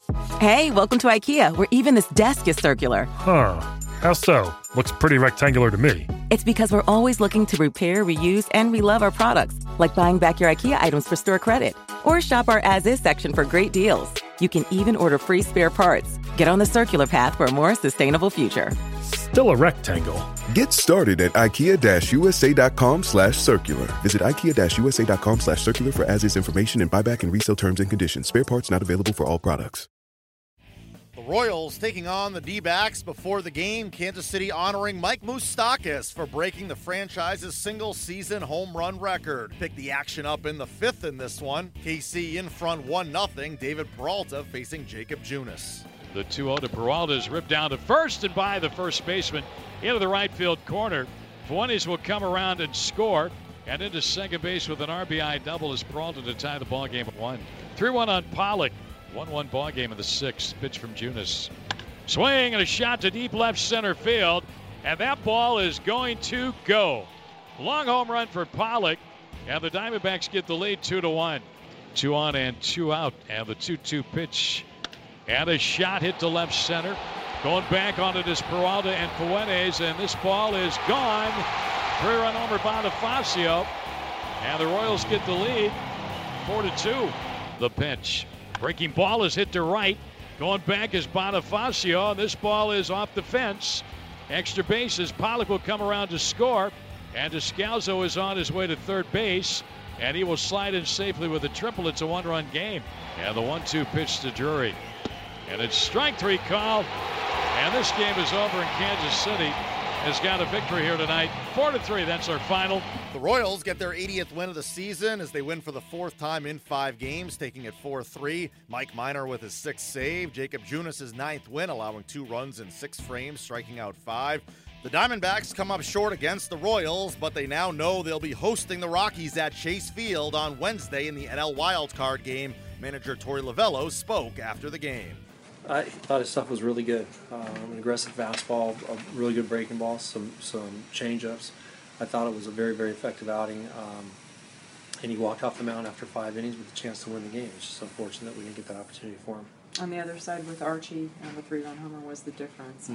Hey, welcome to IKEA, where even this desk is circular. Huh. How so? Looks pretty rectangular to me. It's because we're always looking to repair, reuse, and relove our products, like buying back your IKEA items for store credit. Or shop our as-is section for great deals. You can even order free spare parts. Get on the circular path for a more sustainable future. Still a rectangle. Get started at IKEA-USA.com/circular. Visit IKEA-USA.com/circular for as-is information and buyback and resale terms and conditions. Spare parts not available for all products. The Royals taking on the D-backs before the game. Kansas City honoring Mike Moustakas for breaking the franchise's single-season home run record. Pick the action up in the fifth in this one. KC in front 1-0. David Peralta facing Jacob Junis. The 2-0 to Peralta is ripped down to first and by the first baseman into the right field corner. Fuentes will come around and score, and into second base with an RBI double as Peralta to tie the ball game at 1. 3-1 on Pollock. 1-1 ball game of the sixth. Pitch from Junis. Swing and a shot to deep left center field, and that ball is going to go. Long home run for Pollock, and the Diamondbacks get the lead 2-1. 2 on and 2 out, and the 2-2 pitch. And a shot hit to left center. Going back onto this Peralta and Fuentes, and this ball is gone. 3-run homer Bonifacio, and the Royals get the lead 4-2. The pitch. Breaking ball is hit to right. Going back is Bonifacio, and this ball is off the fence. Extra bases. Pollock will come around to score, and Descalzo is on his way to third base, and he will slide in safely with a triple. It's a one-run game. And the 1-2 pitch to Drury. And it's strike 3 call, and this game is over, and Kansas City has got a victory here tonight. 4-3, that's our final. The Royals get their 80th win of the season as they win for the fourth time in 5 games, taking it 4-3. Mike Minor with his 6th save. Jacob Junis' his 9th win, allowing 2 runs in 6 frames, striking out 5. The Diamondbacks come up short against the Royals, but they now know they'll be hosting the Rockies at Chase Field on Wednesday in the NL wildcard game. Manager Torey Lovullo spoke after the game. I thought his stuff was really good. An aggressive fastball, a really good breaking ball, some change-ups. I thought it was a very, very effective outing. And he walked off the mound after 5 innings with a chance to win the game. It's just unfortunate that we didn't get that opportunity for him. On the other side with Archie, the 3-run homer was the difference.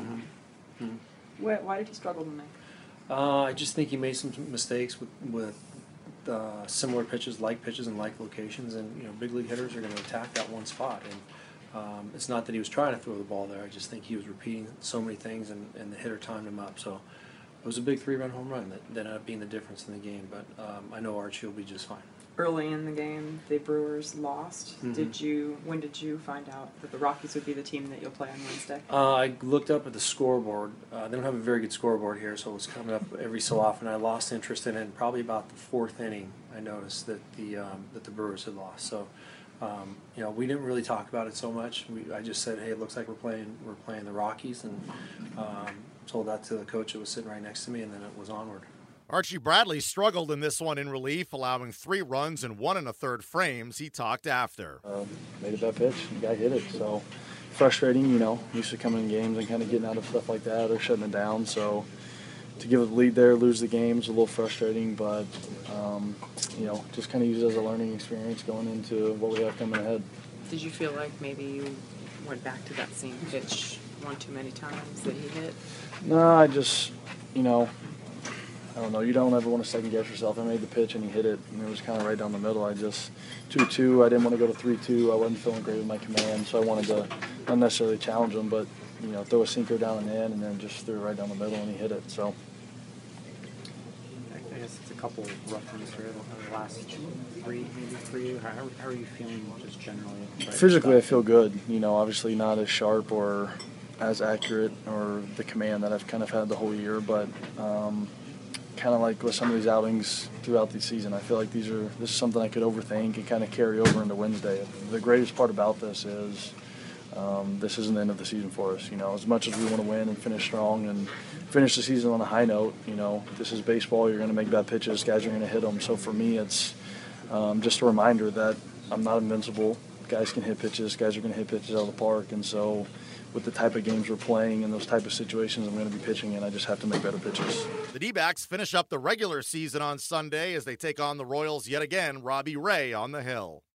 Why did he struggle tonight? I just think he made some mistakes with similar pitches, like locations, and big league hitters are going to attack that one spot. And it's not that he was trying to throw the ball there. I just think he was repeating so many things, and the hitter timed him up. So it was a big 3-run home run that ended up being the difference in the game. But I know Archie will be just fine. Early in the game, the Brewers lost. When did you find out that the Rockies would be the team that you'll play on Wednesday? I looked up at the scoreboard. They don't have a very good scoreboard here, so it was coming up every so often. I lost interest in it, and probably about the 4th inning, I noticed that the Brewers had lost. So. We didn't really talk about it so much. I just said, hey, it looks like we're playing the Rockies, and told that to the coach that was sitting right next to me, and then it was onward. Archie Bradley struggled in this one in relief, allowing 3 runs and 1 1/3 frames. He talked after. Made a bad pitch. The guy hit it, so frustrating, used to coming in games and kind of getting out of stuff like that or shutting it down, so to give a lead there, lose the game is a little frustrating, but just kind of use it as a learning experience going into what we have coming ahead. Did you feel like maybe you went back to that same pitch one too many times that he hit? No, I just, I don't know. You don't ever want to second guess yourself. I made the pitch and he hit it, and it was kind of right down the middle. I just 2-2. I didn't want to go to 3-2. I wasn't feeling great with my command, so I wanted to not necessarily challenge him, but throw a sinker down and in, and then just threw it right down the middle, and he hit it. So. I guess it's a couple rough ones here the last 3 maybe for you. How are you feeling just generally? Physically, I feel good. Obviously not as sharp or as accurate or the command that I've kind of had the whole year, but kind of like with some of these outings throughout the season, I feel like this is something I could overthink and kind of carry over into Wednesday. The greatest part about this is this isn't the end of the season for us. As much as we want to win and finish strong and finish the season on a high note, this is baseball. You're going to make bad pitches. Guys are going to hit them. So for me, it's just a reminder that I'm not invincible. Guys can hit pitches. Guys are going to hit pitches out of the park. And so with the type of games we're playing and those type of situations I'm going to be pitching in, I just have to make better pitches. The D-backs finish up the regular season on Sunday as they take on the Royals yet again. Robbie Ray on the hill.